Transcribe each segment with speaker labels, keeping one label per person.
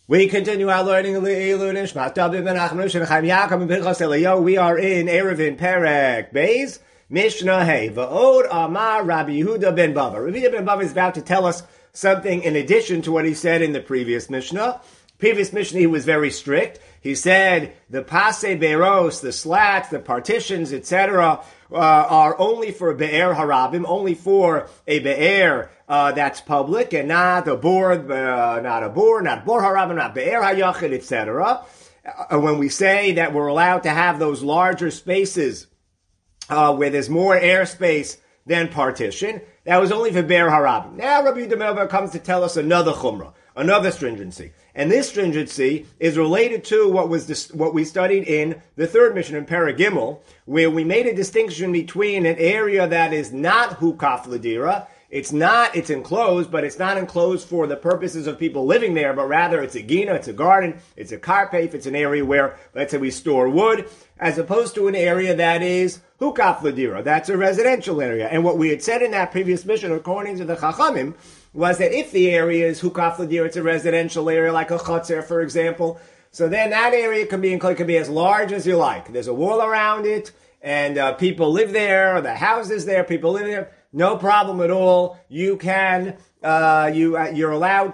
Speaker 1: We continue our learning. We are in Eruvin Perek Beis Mishnah Hey. Va'od Amar Rabbi Yehuda ben Bava. Rabbi Yehuda ben Bava is about to tell us something in addition to what he said in the previous Mishnah. Previous Mishnah, he was very strict. He said the Pasei Beros, the slats, the partitions, etc., are only for Be'er Harabim, only for a Be'er that's public, and not a bor, not bor Harabim, not Be'er Hayachid, etc. When we say that we're allowed to have those larger spaces where there's more airspace than partition, that was only for Be'er Harabim. Now Rabbi Yehuda ben Bava comes to tell us another chumrah, another stringency. And this stringency is related to what we studied in the third Mishnah in Perek Gimel, where we made a distinction between an area that is not hukaf l'dira. It's enclosed, but it's not enclosed for the purposes of people living there, but rather it's a gina, it's a garden, it's a karpef, it's an area where, let's say, we store wood, as opposed to an area that is hukaf l'dira. That's a residential area. And what we had said in that previous Mishnah, according to the Chachamim, was that if the area is hukaf l'dira, it's a residential area, like a chotzer, for example, so then that area can be as large as you like. There's a wall around it, and people live there, the house is there, people live there. No problem at all. You can, you're allowed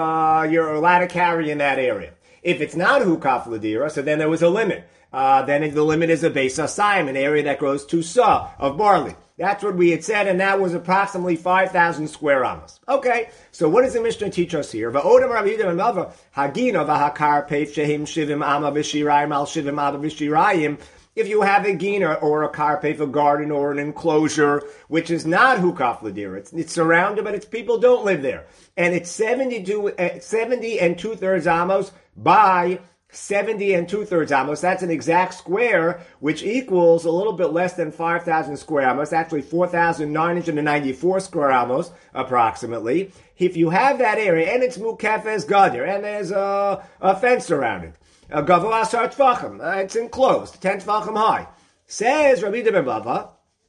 Speaker 1: to carry in that area. If it's not hukaf l'dira, so then there was a limit. Then the limit is a beis hasayim, an area that grows 2 sa of barley. That's what we had said, and that was approximately 5,000 square amos. Okay, so what does the Mishnah teach us here? Va'odam Rabbi Yehuda ben Bava, hagina v'hakar peif shehim shivim ama v'shirayim al shivim ama v'shirayim. If you have a gina or a karpef, a garden or an enclosure, which is not hukaf l'dira, it's surrounded, but its people don't live there, and it's 70 and 2/3 amos by 70 and 2/3 amos. That's an exact square, which equals a little bit less than 5,000 square amos, actually 4,994 square amos, approximately. If you have that area, and it's mukefes gadir, and there's a fence around it, gavur asar tvachim, it's enclosed, 10 tvachim high, says Rabbi Yehuda ben Bava,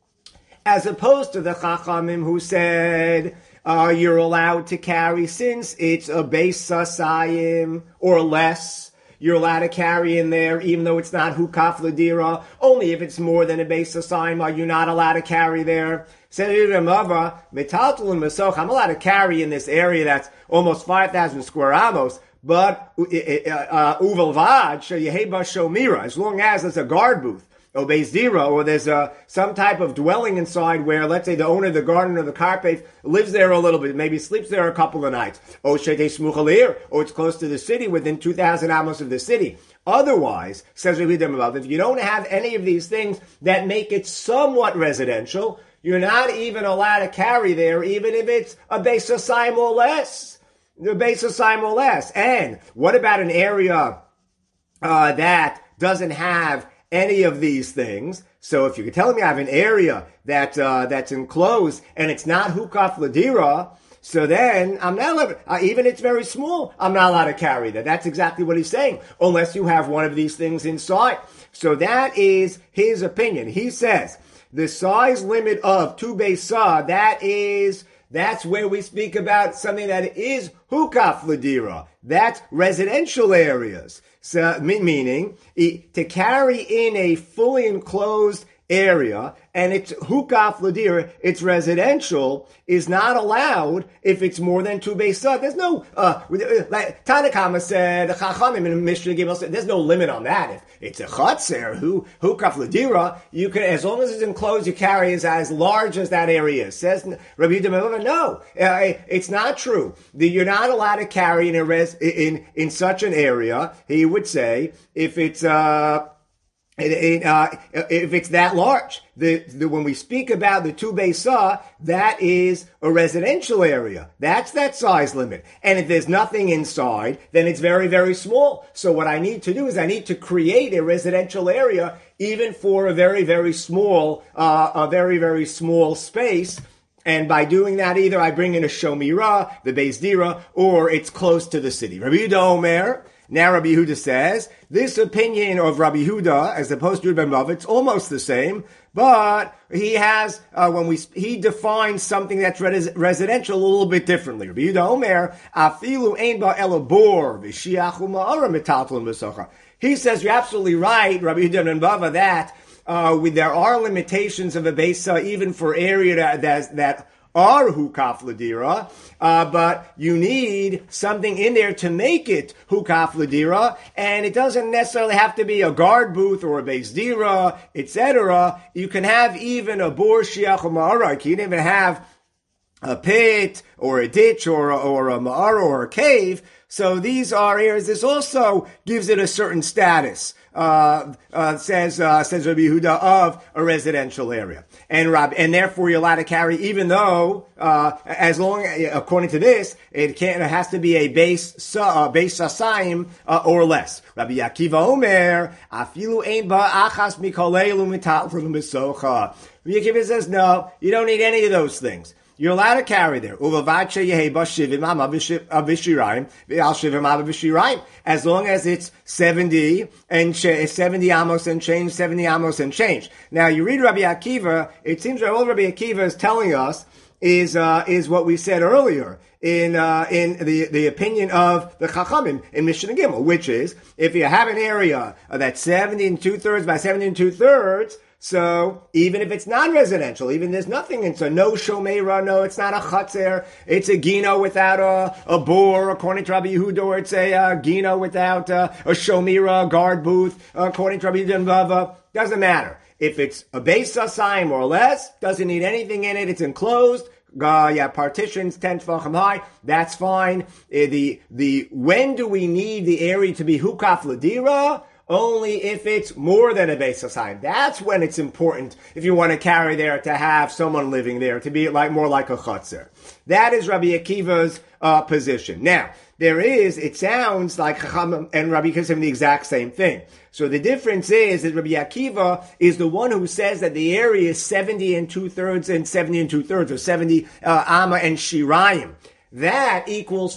Speaker 1: as opposed to the Chachamim who said, you're allowed to carry, since it's a beis hasayim or less, you're allowed to carry in there, even though it's not hukaf l'dira. Only if it's more than a beis hasayim are you not allowed to carry there. Said Rambava, metaltal and mesoch, I'm allowed to carry in this area that's almost 5,000 square amos, but uvelvad sheyeheba shomira, as long as there's a guard booth, or beis dira, or there's some type of dwelling inside where, let's say, the owner of the garden or the karpef lives there a little bit, maybe sleeps there a couple of nights, or it's close to the city, within 2,000 amos of the city. Otherwise, says Rabbi Yehuda ben Bava, if you don't have any of these things that make it somewhat residential, you're not even allowed to carry there, even if it's a beis hasayim or less. The beis hasayim or less. And what about an area that doesn't have any of these things? So if you're telling me I have an area that's enclosed and it's not hukaf l'dira, so then I'm not allowed, even it's very small, I'm not allowed to carry that. That's exactly what he's saying, unless you have one of these things inside. So that is his opinion. He says the size limit of 2 beis sa, that's where we speak about something that is hukaf l'dira. That's residential areas. So, meaning, to carry in a fully enclosed area, and it's hukaf l'dira, it's residential, is not allowed if it's more than 2 beis sa. There's no, like Tanakama said, the Chachamim in Mishnah Gimel said, there's no limit on that. If it's a chotzer, hukaf l'dira, you can, as long as it's enclosed, you carry as large as that area is. Says Rabbi Yehuda ben Bava, no, it's not true. You're not allowed to carry in such an area, he would say, if it's that large. When we speak about the 2 beis sa, that is a residential area. That's that size limit. And if there's nothing inside, then it's very, very small. So what I need to do is I need to create a residential area, even for a very, very small space. And by doing that, either I bring in a shomira, the beis dira, or it's close to the city. Rabbi Yehuda Omer, Now Rabbi Yehuda says, this opinion of Rabbi Yehuda, as opposed to Ben Bava, it's almost the same, but he has, he defines something that's residential a little bit differently. Rabbi Yehuda Omer, afilu ein ba elabor, v'shiach u'ma'ara metaltlin b'socha. He says, you're absolutely right, Rabbi Yehuda Ben Bava, that there are limitations of a besa even for area that are hukaf ladira, but you need something in there to make it hukaf ladira, and it doesn't necessarily have to be a guard booth or a base dira, etc. You can have even a bor shiach or ma'ara. You can even have a pit or a ditch or a ma'ara or a cave. So these are areas. This also gives it a certain status. Says Rabbi Yehuda, of a residential area, and therefore you're allowed to carry, even though as long, according to this, it has to be a base sasayim or less. Rabbi Akiva Omer, afilu ein ba achas mikolelu mitalfrim b'socha. Rabbi Akiva says, no, you don't need any of those things. You're allowed to carry there. As long as it's 70 and 70 amos and change, 70 amos and change. Now you read Rabbi Akiva, it seems that all Rabbi Akiva is telling us is what we said earlier in the opinion of the Chachamim in Mishnah Gimel, which is, if you have an area that's 70 and 2/3 by 70 and 2/3, so even if it's non-residential, even there's nothing, and so no shomeira, no, it's not a chatzer, it's a gino without a bor, according to Rabbi Yehuda, or it's a gino without a shomira, guard booth, according to Rabbi Yehuda and Bava, doesn't matter. If it's a beis asayim or less, doesn't need anything in it, it's enclosed, partitions, 10 tefachim high, that's fine. When do we need the area to be hukaf ladira? Only if it's more than a beis asayim. That's when it's important, if you want to carry there, to have someone living there, to be more like a chutzner. That is Rabbi Akiva's position. Now, it sounds like Chacham and Rabbi Akiva saying the exact same thing. So the difference is that Rabbi Akiva is the one who says that the area is 70 and 2/3 and 70 and 2/3, or 70 amma and shirayim. That equals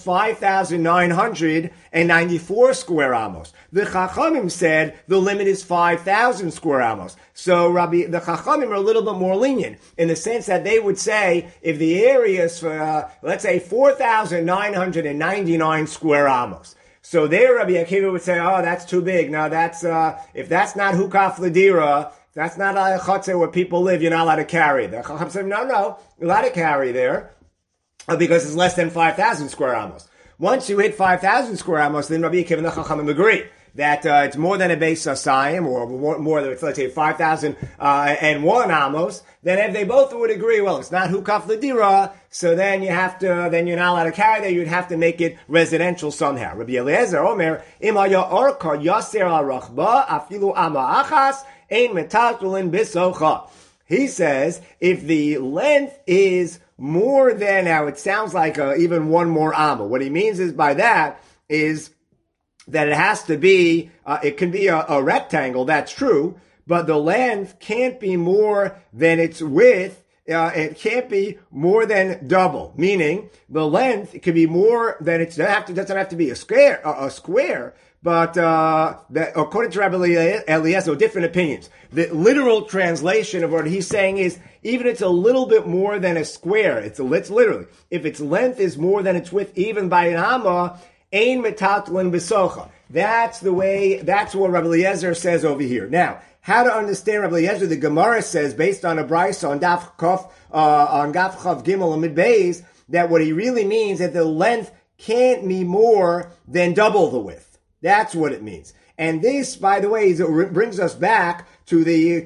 Speaker 1: 5,994 square amos. The Chachamim said the limit is 5,000 square amos. So the Chachamim are a little bit more lenient in the sense that they would say if the area is, let's say, 4,999 square amos. So there Rabbi Akiva would say, oh, that's too big. Now that's, if that's not hukaf ladira, that's not a chutzner where people live, you're not allowed to carry. The Chachamim said, no, you're allowed to carry there, because it's less than 5,000 square amos. Once you hit 5,000 square amos, then Rabbi Akiva and the Chachamim agree that it's more than a beis asayim, or more than, let's say, 5,001 amos. Then if they both would agree, well, it's not hukaf ladira, so then you're not allowed to carry there. You'd have to make it residential somehow. Rabbi Eliezer Omer, imaya orka yaser al rachba afilu ama achas ein metatulin bisocha. He says if the length is more than, now it sounds like even one more amma. What he means is by that is that it has to be, it can be a rectangle, that's true, but the length can't be more than its width. It can't be more than double, meaning the length, it can be more than it doesn't have to be a square, but that, according to Rabbi Eliezer, different opinions. The literal translation of what he's saying is, even if it's a little bit more than a square, it's literally, if its length is more than its width, even by an amma, ein metatlin b'socha. That's what Rabbi Eliezer says over here. Now, how to understand Rabbi Eliezer? The Gemara says, based on a brisa on Gaf Chav Gimel Amid Beis, that what he really means is that the length can't be more than double the width. That's what it means. And this, by the way, brings us back to the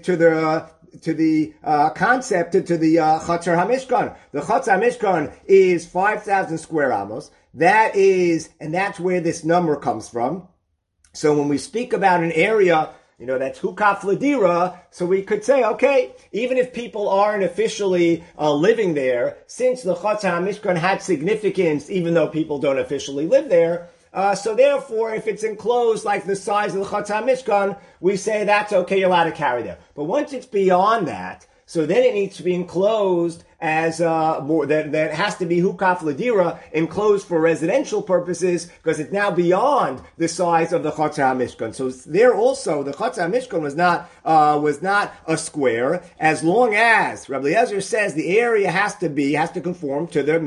Speaker 1: concept, to the Chatzar HaMishkan. The Chatzar HaMishkan is 5,000 square amos. And that's where this number comes from. So when we speak about an area, that's hukaf ladira, so we could say, okay, even if people aren't officially living there, since the Chatzar HaMishkan had significance, even though people don't officially live there, so therefore, if it's enclosed like the size of the Chatzar HaMishkan, we say that's okay, you're allowed to carry there. But once it's beyond that, So then it needs to be enclosed as more that has to be hukaf ladira, enclosed for residential purposes, because it's now beyond the size of the Chatzar HaMishkan. So there also the Chatzar HaMishkan was not a square, as long as Rabbi Eliezer says the area has to conform to the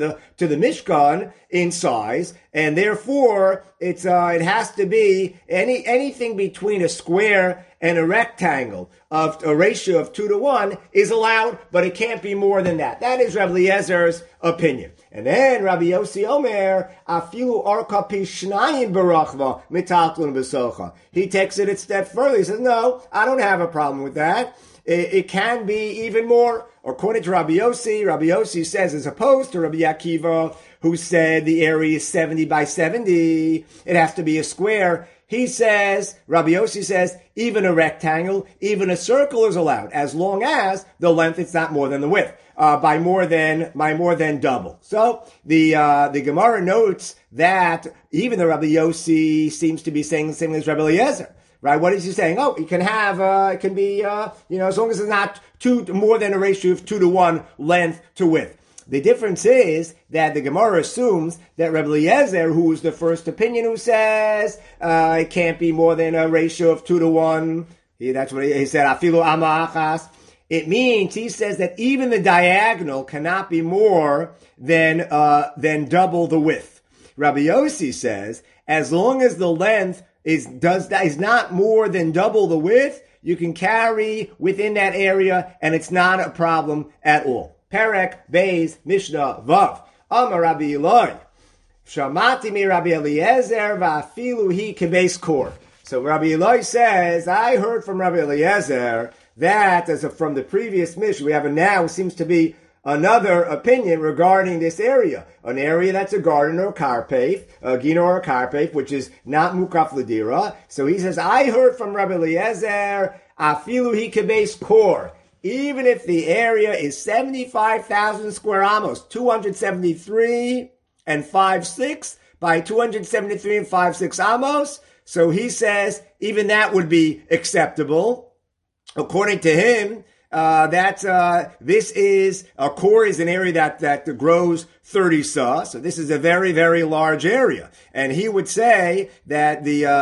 Speaker 1: Mishkan in size, and therefore it has to be anything between a square and a rectangle of a ratio of 2-to-1 is allowed, but it can't be more than that. That is Rabbi Eliezer's opinion. And then Rabbi Yossi Omer, afilu arka pi shnayim barachva mitatlun b'socha. He takes it a step further. He says, no, I don't have a problem with that. It can be even more. According to Rabbi Yossi says, as opposed to Rabbi Akiva, who said the area is 70 by 70, it has to be a square. He says, Rabbi Yossi says, even a rectangle, even a circle is allowed, as long as the length is not more than the width, by more than double. So the Gemara notes that even the Rabbi Yossi seems to be saying the same as Rabbi Eliezer. Right? What is he saying? Oh, you can have, it can be, as long as it's not more than a ratio of 2-to-1 length to width. The difference is that the Gemara assumes that Rabbi Eliezer, who is the first opinion, who says it can't be more than a ratio of 2-to-1. That's what he said. Afilu ama achas. It means he says that even the diagonal cannot be more than double the width. Rabbi Yossi says as long as the length is not more than double the width, you can carry within that area, and it's not a problem at all. Perek Beis Mishnah Vav. Amar Rabbi Eloi. Shamati mi Rabbi Eliezer va'afilu hi kebeis kor. So Rabbi Eloi says, I heard from Rabbi Eliezer that, from the previous Mishnah, we have now seems to be another opinion regarding this area. An area that's a garden or a karpef, a gina or a karpef, which is not mukaf ladira. So he says, I heard from Rabbi Eliezer, afilu hi kebeis kor. Even if the area is 75,000 square amos, 273 and 5/6 by 273 and 5/6 amos. So he says even that would be acceptable. According to him, this is a core is an area that grows 30 sa. So this is a very, very large area. And he would say that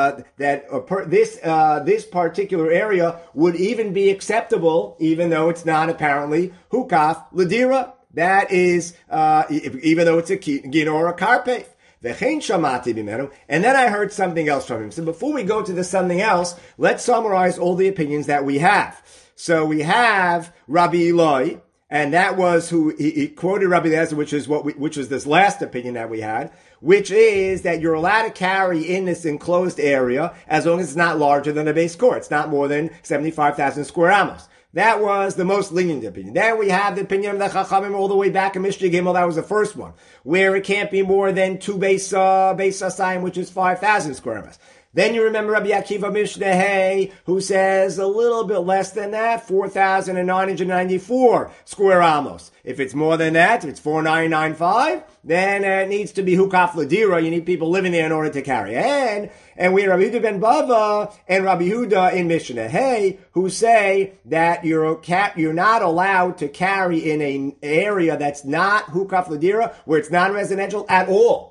Speaker 1: this particular area would even be acceptable, even though it's not apparently hukaf ladira. That is, even though it's a gina or a karpef. And then I heard something else from him. So before we go to the something else, let's summarize all the opinions that we have. So we have Rabbi Eloi, and that was who he quoted Rabbi Eliezer, which was this last opinion that we had, which is that you're allowed to carry in this enclosed area as long as it's not larger than a base core. It's not more than 75,000 square amos. That was the most lenient opinion. Then we have the opinion of the Chachamim all the way back in Mishnah Gimel. That was the first one, where it can't be more than 2 base asayim, which is 5,000 square amos. Then you remember Rabbi Akiva Mishnah Hay, who says a little bit less than that, 4,994 square amos. If it's more than that, if it's 4,995, then it needs to be hukaf ladira. You need people living there in order to carry. And we have Rabbi Yehuda ben Bava and Rabbi Yehuda in Mishnah Hay, who say that you're not allowed to carry in an area that's not hukaf ladira, where it's non-residential at all.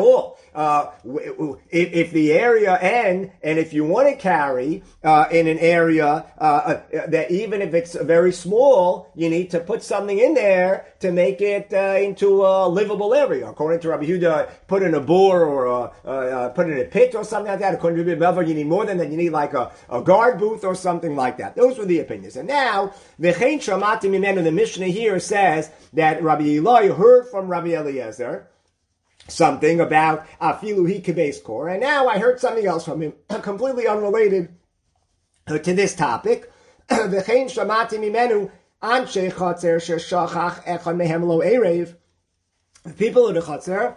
Speaker 1: If the area and if you want to carry in an area that even if it's very small, you need to put something in there to make it into a livable area. According to Rabbi Yehuda, put in a bore or put in a pit or something like that. According to Rabbi Yehuda, you need more than that. You need like a guard booth or something like that. Those were the opinions. And now V'chein shamati mimenu, the Mishnah here says that Rabbi Eloi heard from Rabbi Eliezer something about afilu hi kebeis kor, and now I heard something else from him, completely unrelated to this topic. V'chein shamati mimenu anshe chatzer sheshachach echad mehem lo erev. The people of the chatzer,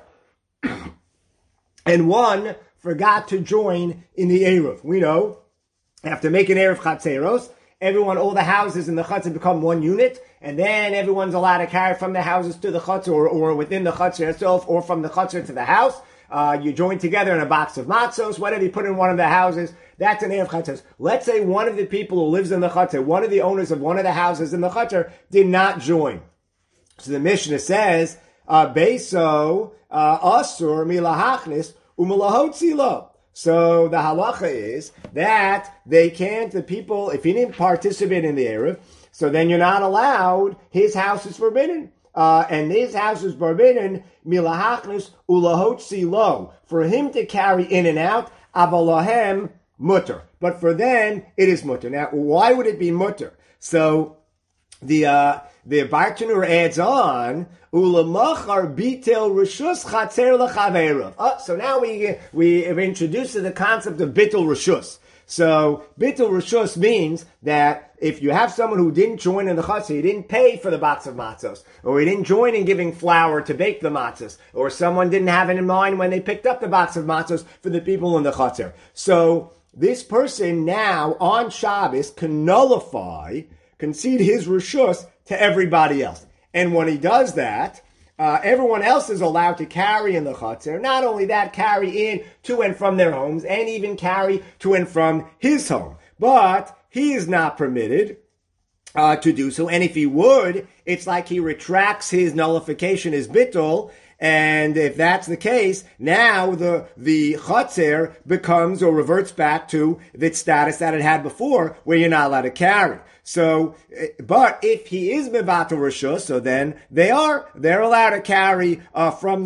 Speaker 1: and one forgot to join in the erev. We know after making erev chatzeros, all the houses in the chutzner become one unit, and then everyone's allowed to carry from the houses to the chutzner, or within the chutzner itself, or from the chutzner to the house. you join together in a box of matzos, whatever you put in one of the houses, that's an Erev Chatzos. Let's say one of the people who lives in the Chatzar, one of the owners of one of the houses in the Chatzar, did not join. So the Mishnah says, Beiso asur milahachnis umilahotzi lo. So the halacha is that they can't, the people, if he didn't participate in the Erev, so then you're not allowed, his house is forbidden. And his house is forbidden, milahachnis ulahotzi lo, for him to carry in and out, avalahem mutter. But for them, it is mutter. Now, why would it be mutter? So, the Bartanur adds on, ulamachar bitel rishus chatzer l'chaveirav. So now we have introduced the concept of bitel rishus. So, bitul rishus means that if you have someone who didn't join in the chatzah, he didn't pay for the box of matzos, or he didn't join in giving flour to bake the matzos, or someone didn't have it in mind when they picked up the box of matzos for the people in the chatzah. So, this person now, on Shabbos, can concede his rishus to everybody else. And when he does that, everyone else is allowed to carry in the chutzner. Not only that, carry in to and from their homes, and even carry to and from his home. But he is not permitted to do so. And if he would, it's like he retracts his nullification, his bittul. And if that's the case, now the chutzner becomes or reverts back to the status that it had before, where you're not allowed to carry. So, but if he is mevatel rishus, so then they're allowed to carry from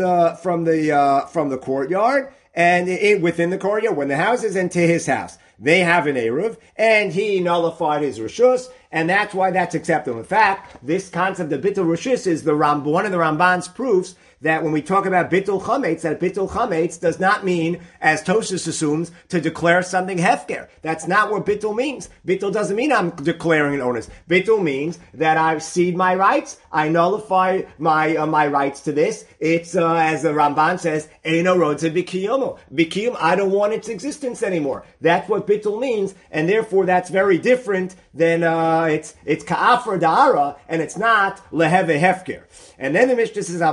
Speaker 1: the courtyard and within the courtyard when the house is into his house. They have an eruv, and he nullified his rishus, and that's why that's acceptable. In fact, this concept of bittul rishus is one of the Ramban's proofs that when we talk about bittul chametz, that bittul chametz does not mean, as Tosfos assumes, to declare something hefker. That's not what bittul means. Bittul doesn't mean I'm declaring an onus. Bittul means that I cede my rights. I nullify my rights to this. It's as the Ramban says, eino rodze b'kiyumo. B'kiyum, I don't want its existence anymore. That's what bittul means, and therefore that's very different than it's ka'afra da'ara, and it's not leheve hefker. And then the Mishnah says,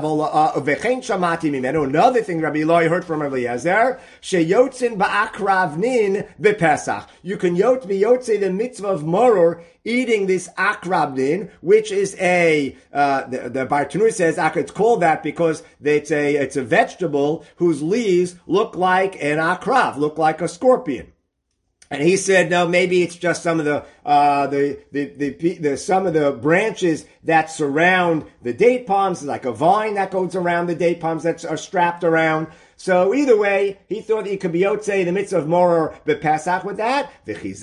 Speaker 1: another thing Rabbi Eloi heard from Rabbi Eliezer, sheyotzin ba'akravnin b'Pesach. You can be yotze the mitzvah of moror, eating this akravnin, which is the Bartanur says it's called that because it's a vegetable whose leaves look like an akrav, look like a scorpion. And he said, no, maybe it's just some of the branches that surround the date palms, like a vine that goes around the date palms that are strapped around. So either way, he thought he could be yotzei the mitzvah of moror b'Pesach with that.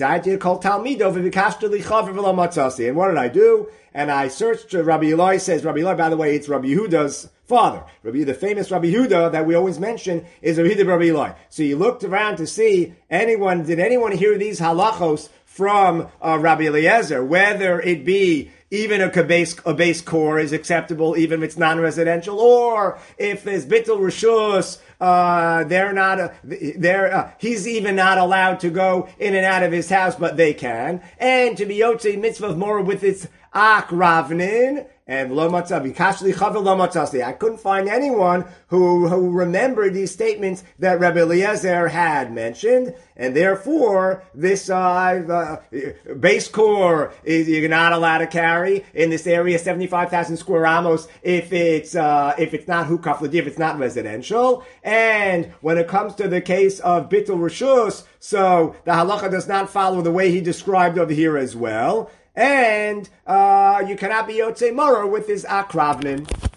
Speaker 1: And what did I do? And I searched. Rabbi Eloi says, Rabbi Eloi, by the way, it's Rabbi Yehuda's father. The famous Rabbi Yehuda that we always mention is Rabbi Yehuda Rabbi Eloi. So you looked around to see did anyone hear these halachos from Rabbi Eliezer, whether it be even a base core is acceptable, even if it's non-residential, or if there's bittul rishus, he's even not allowed to go in and out of his house, but they can. And to be yotzei mitzvah of moror with its akravnin, and lo matzavi, kashli chavel lo matzasi. I couldn't find anyone who remembered these statements that Rabbi Eliezer had mentioned, and therefore this base core you're not allowed to carry in this area, 75,000 square amos, if it's not hukaf l'di, if it's not residential. And when it comes to the case of bittul rishus, so the halacha does not follow the way he described over here as well. And you cannot be yotzei moror with his akravnin.